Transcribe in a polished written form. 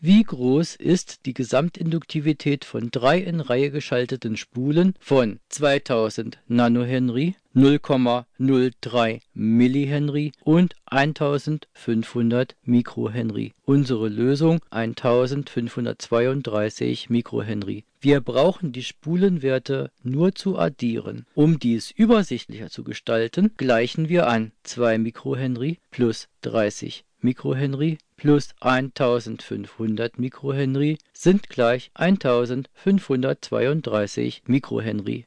Wie groß ist die Gesamtinduktivität von drei in Reihe geschalteten Spulen von 2000 Nanohenry, 0,03 Millihenry und 1500 Mikrohenry? Unsere Lösung 1532 Mikrohenry. Wir brauchen die Spulenwerte nur zu addieren. Um dies übersichtlicher zu gestalten, gleichen wir an 2 Mikrohenry plus 30 Mikrohenry plus 1500 Mikrohenry sind gleich 1532 Mikrohenry.